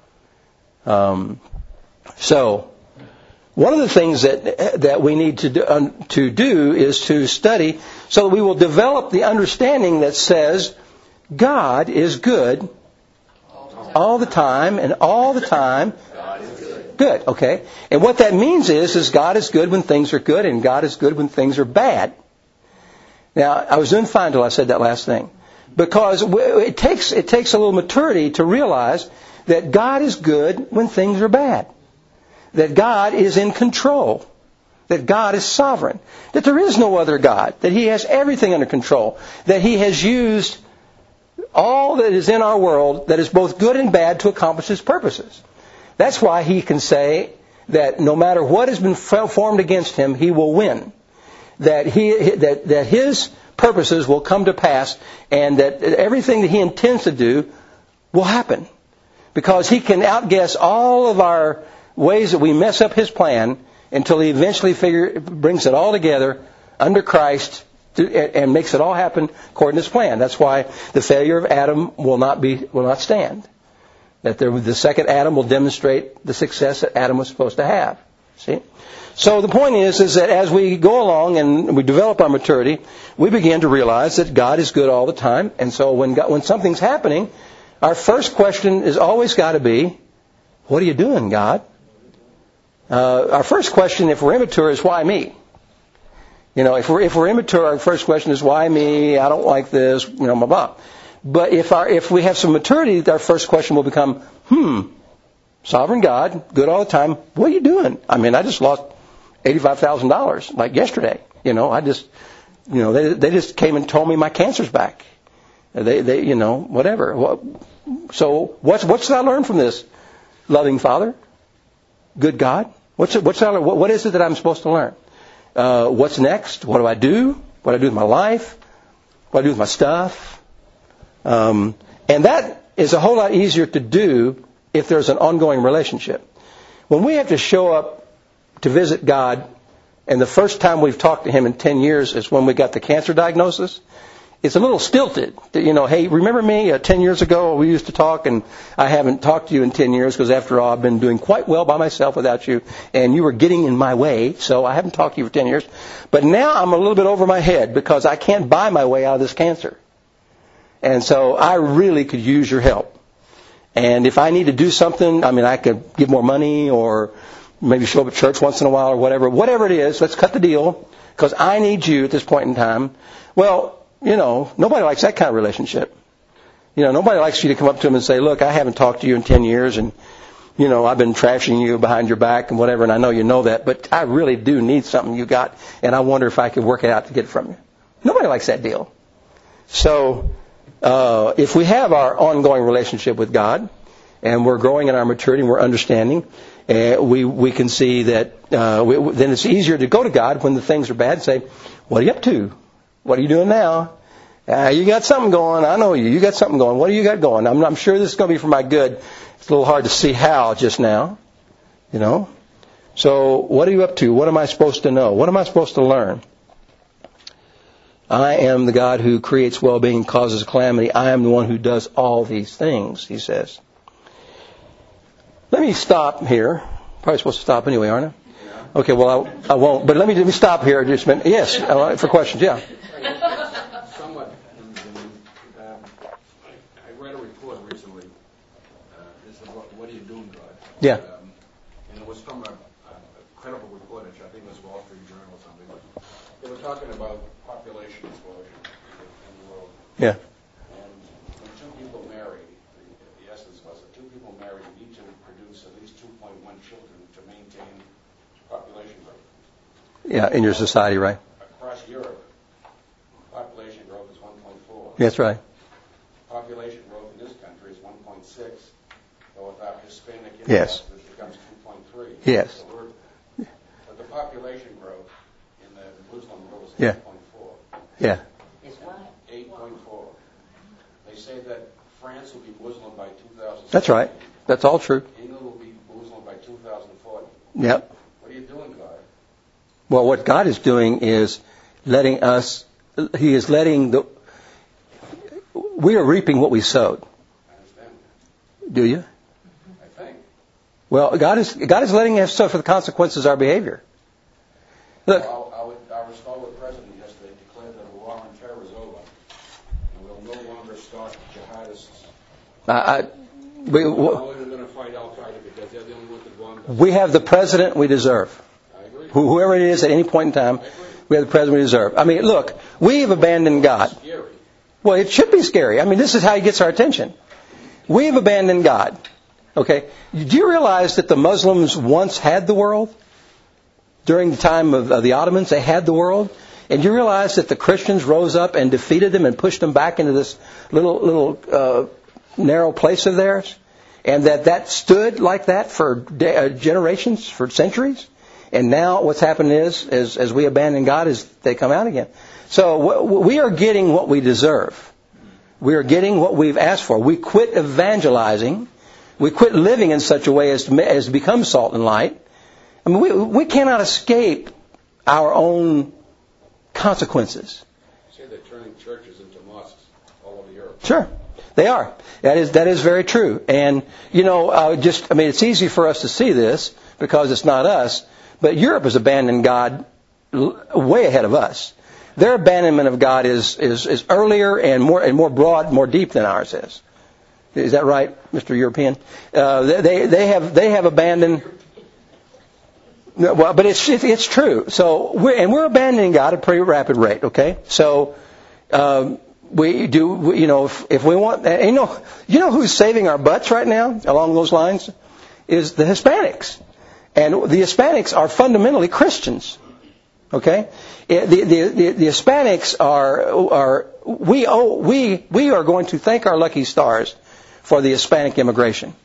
Um, so, one of the things that that we need to do, um, to do is to study so that we will develop the understanding that says God is good all the time, and all the time good, okay? And what that means is, is God is good when things are good, and God is good when things are bad. Now, I was doing fine until I said that last thing. Because it takes it takes a little maturity to realize that God is good when things are bad. That God is in control. That God is sovereign. That there is no other God. That He has everything under control. That He has used all that is in our world that is both good and bad to accomplish His purposes. That's why He can say that no matter what has been formed against Him, He will win. That he that that His purposes will come to pass, and that everything that He intends to do will happen. Because He can outguess all of our ways that we mess up His plan until He eventually figure, brings it all together under Christ to, and makes it all happen according to His plan. That's why the failure of Adam will not be will not stand. That there, the second Adam will demonstrate the success that Adam was supposed to have. See? So the point is, is that as we go along and we develop our maturity, we begin to realize that God is good all the time. And so when God, when something's happening, our first question is always got to be, what are you doing, God? Uh, our first question, if we're immature, is why me? You know, if we're if we're immature, our first question is why me? I don't like this. You know, blah blah. But if our if we have some maturity, our first question will become, hmm, sovereign God, good all the time. What are you doing? I mean, I just lost eighty-five thousand dollars like yesterday. You know, I just, you know, they they just came and told me my cancer's back. They they you know whatever. So what's what should I learn from this? Loving Father? Good God? What's it, what's that, what is it that I'm supposed to learn? Uh, what's next? What do I do? What do I do with my life? What do I do with my stuff? Um, and that is a whole lot easier to do if there's an ongoing relationship. When we have to show up to visit God, and the first time we've talked to Him in ten years is when we got the cancer diagnosis, it's a little stilted. You know, hey, remember me uh, ten years ago? We used to talk, and I haven't talked to you in ten years because, after all, I've been doing quite well by myself without you, and you were getting in my way, so I haven't talked to you for ten years. But now I'm a little bit over my head because I can't buy my way out of this cancer. And so I really could use your help. And if I need to do something, I mean, I could give more money or maybe show up at church once in a while or whatever. Whatever it is, let's cut the deal because I need you at this point in time. Well, you know, nobody likes that kind of relationship. You know, nobody likes you to come up to them and say, look, I haven't talked to you in ten years and, you know, I've been trashing you behind your back and whatever, and I know you know that, but I really do need something you got, and I wonder if I could work it out to get it from you. Nobody likes that deal. So uh, if we have our ongoing relationship with God and we're growing in our maturity and we're understanding, uh, we, we can see that uh, we, then it's easier to go to God when the things are bad and say, what are you up to? What are you doing now? Uh, you got something going. I know you. You got something going. What do you got going? I'm, I'm sure this is going to be for my good. It's a little hard to see how just now, you know. So what are you up to? What am I supposed to know? What am I supposed to learn? I am the God who creates well-being and causes calamity. I am the one who does all these things, he says. Let me stop here. Probably supposed to stop anyway, aren't I? Okay, well, I, I won't. But let me, let me stop here just a minute. Yes, for questions, yeah. Somewhat. Uh, I read a report recently. Uh, it said, what, what are you doing, God? Yeah. Um, and it was from a, a credible report, which I think was Wall Street Journal or something. But they were talking about population explosion in the world. Yeah. And when two people marry, the, the essence was that two people marry need to produce at least two point one children to maintain population growth. Yeah, in your society, right? Across Europe, population growth is one point four. That's right. Population growth in this country is one point six. So without Hispanic Yes. influx, it becomes two point three. Yes. So we're, but the population growth in the Muslim world is Yeah. eight point four. Yeah. Is what? eight point four. They say that France will be Muslim by two thousand. That's right. That's all true. England will be Muslim by two thousand forty. Yep. What are you doing, God? Well, what God is doing is letting us, He is letting the, we are reaping what we sowed. I understand. Do you? I think. Well, God is, God is letting us suffer the consequences of our behavior. Look. Our, our, our stalwart president yesterday declared that the war on terror is over. And we'll no longer start jihadists. I, I, we, We're only going to fight Al-Qaeda because they're the only ones that bomb us. we have the president we deserve. I agree. Whoever it is at any point in time, we have the president we deserve. I mean, look, we have abandoned God. Scary. Well, it should be scary. I mean, this is how He gets our attention. We have abandoned God. Okay? Do you realize that the Muslims once had the world? During the time of, of the Ottomans, they had the world. And you realize that the Christians rose up and defeated them and pushed them back into this little, little uh, narrow place of theirs? And that that stood like that for de- uh, generations, for centuries? And now what's happened is, as, as we abandon God, is they come out again. So w- we are getting what we deserve. We are getting what we've asked for. We quit evangelizing. We quit living in such a way as to, as to become salt and light. I mean, we, we cannot escape our own consequences. You say they're turning churches into mosques all over Europe. Sure, they are. That is that is very true. And you know, uh, just I mean, it's easy for us to see this because it's not us. But Europe has abandoned God way ahead of us. Their abandonment of God is, is, is earlier and more and more broad, more deep than ours is. Is that right, Mister European? Uh, they they have they have abandoned. Well, but it's it's true. So we're and we're abandoning God at a pretty rapid rate. Okay, so um, we do. We, you know, if, if we want, you know, you know who's saving our butts right now along those lines is the Hispanics. And the Hispanics are fundamentally Christians. Okay, the the the, the Hispanics are are we owe we we are going to thank our lucky stars for the Hispanic immigration.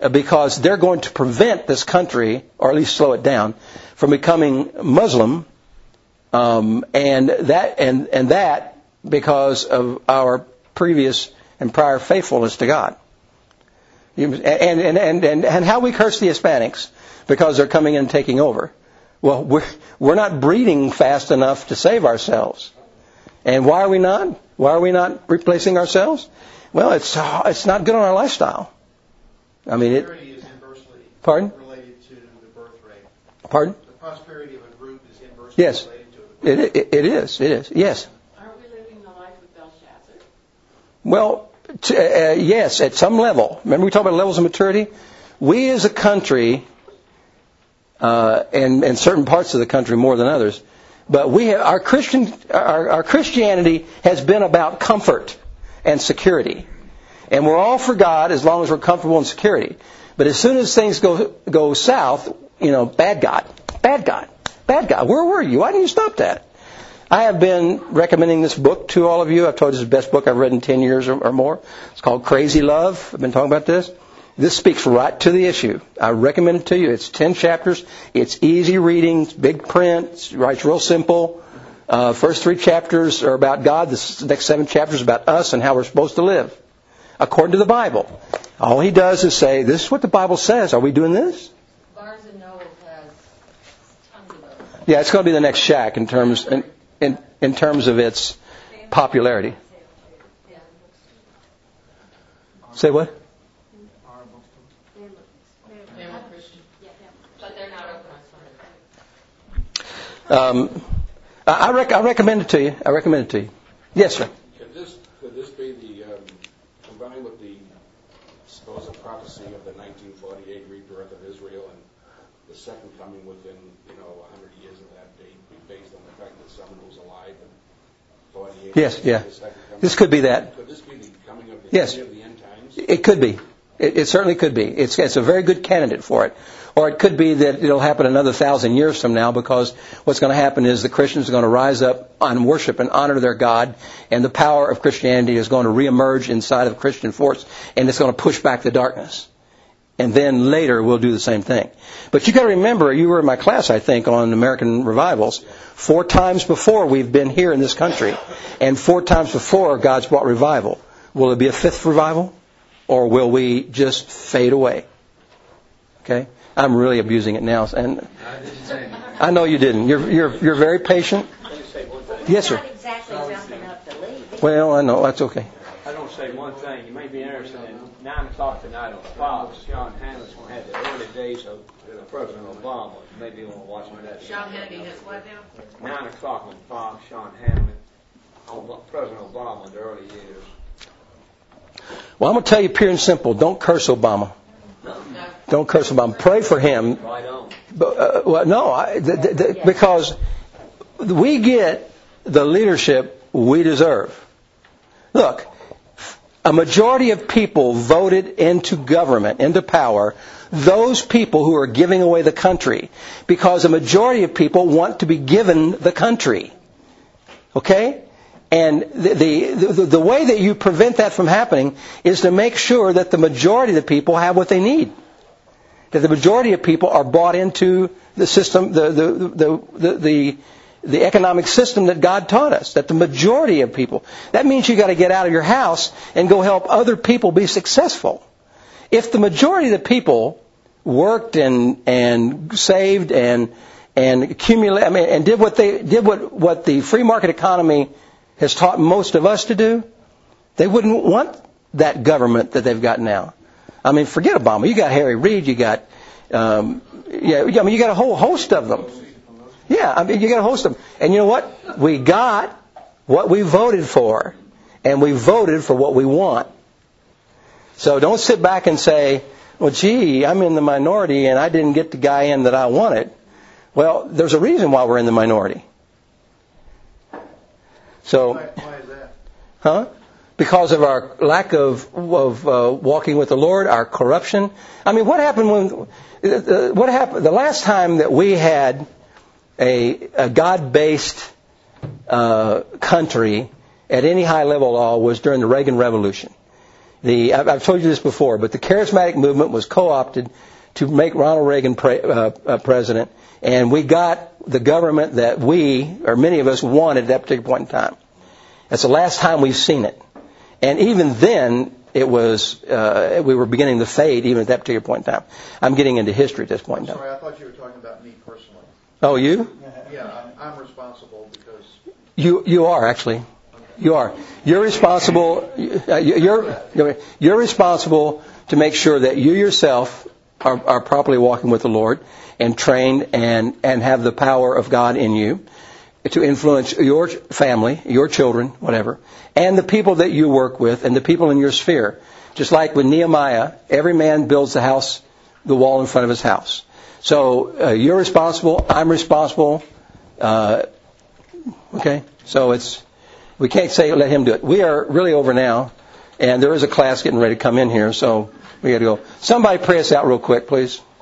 because they're going to prevent this country, or at least slow it down, from becoming Muslim, um, and that and and that because of our previous and prior faithfulness to God. And and and and, and how we curse the Hispanics because they're coming in and taking over. Well, we're we're not breeding fast enough to save ourselves. And why are we not? Why are we not replacing ourselves? Well, it's it's not good on our lifestyle. I mean, it. Prosperity is inversely Pardon? related to the birth rate. Pardon? The prosperity of a group is inversely Yes. related to the birth It, it it is. It is. Yes. Aren't we living the life of Belshazzar? Well, t- uh, yes, at some level. Remember we talked about levels of maturity? We as a country, uh, and, and certain parts of the country more than others, but we have, our Christian, our, our Christianity has been about comfort and security. And we're all for God as long as we're comfortable in security. But as soon as things go go south, you know, bad God, bad God, bad God, where were you? Why didn't you stop that? I have been recommending this book to all of you. I've told you it's the best book I've read in ten years or, or more. It's called Crazy Love. I've been talking about this. This speaks right to the issue. I recommend it to you. It's ten chapters. It's easy reading. It's big print. It's, it's real simple. Uh, first three chapters are about God. The next seven chapters are about us and how we're supposed to live according to the Bible. All he does is say, this is what the Bible says. Are we doing this? Barnes and Noble has tons of those. Yeah, it's going to be the next Shack in terms in, in, in terms of its popularity. Say what? They're not Christian. But they're not open on Sunday. Um, I, I, rec- I recommend it to you. I recommend it to you. Yes, sir. Could this could this be the um, combined with the supposed prophecy of the nineteen forty-eight rebirth of Israel and the second coming within you know one hundred years of that date, based on the fact that someone who's alive in forty-eight? Yes, yeah. The second coming? This could be that. Could this be the coming of the, Yes. of the end times? It could be. It, it certainly could be. It's, it's a very good candidate for it. Or it could be that it'll happen another thousand years from now, because what's going to happen is the Christians are going to rise up and worship and honor their God, and the power of Christianity is going to reemerge inside of the Christian force, and it's going to push back the darkness. And then later we'll do the same thing. But you got to remember, you were in my class, I think, on American revivals. Four times before we've been here in this country, and four times before God's brought revival. Will it be a fifth revival? Or will we just fade away? Okay? I'm really abusing it now, and I know you didn't. You're you're you're very patient. Yes, sir. Not exactly jumping up to leave. Well, I know that's okay. I don't say one thing. You may be interested in nine o'clock tonight on Fox. Sean Hannity's going to have the early days of President Obama. You may be going to watch that. Sean Hannity has what now? Nine o'clock on Fox. Sean Hannity on President Obama in the early years. Well, I'm going to tell you pure and simple. Don't curse Obama. Don't curse Obama. Pray for him. Right on. But, uh, well, no, I, the, the, the, because we get the leadership we deserve. Look, a majority of people voted into government, into power, those people who are giving away the country, because a majority of people want to be given the country. Okay? And the, the, the, the way that you prevent that from happening is to make sure that the majority of the people have what they need. That the majority of people are brought into the system, the, the, the, the, the, the economic system that God taught us. That the majority of people. That means you got to get out of your house and go help other people be successful. If the majority of the people worked and, and saved and, and accumulated, I mean, and did what they, did what, what the free market economy has taught most of us to do, they wouldn't want that government that they've got now. I mean, forget Obama. You got Harry Reid. You got, um, yeah. I mean, you got a whole host of them. Yeah, I mean, you got a host of them. And you know what? We got what we voted for, and we voted for what we want. So don't sit back and say, "Well, gee, I'm in the minority, and I didn't get the guy in that I wanted." Well, there's a reason why we're in the minority. So, Why, why is that? huh? Because of our lack of of uh, walking with the Lord, our corruption. I mean, what happened when? Uh, what happened the last time that we had a, a God-based uh, country at any high level at all was during the Reagan Revolution. The I've, I've told you this before, but the charismatic movement was co-opted to make Ronald Reagan pre, uh, uh, president, and we got the government that we, or many of us, wanted at that particular point in time. That's the last time we've seen it. And even then, it was uh, we were beginning to fade, even at that particular point in time. I'm getting into history at this point in time. Sorry, I thought you were talking about me personally. Oh, you? Yeah, I'm, I'm responsible because... You you are, actually. You are. You're responsible. Uh, you're you're responsible to make sure that you yourself are, are properly walking with the Lord and trained and, and have the power of God in you to influence your family, your children, whatever, and the people that you work with and the people in your sphere. Just like with Nehemiah, every man builds the house, the wall in front of his house. So uh, you're responsible. I'm responsible. Uh, okay, so it's we can't say let him do it. We are really over now, and there is a class getting ready to come in here, so we got to go. Somebody pray us out real quick, please.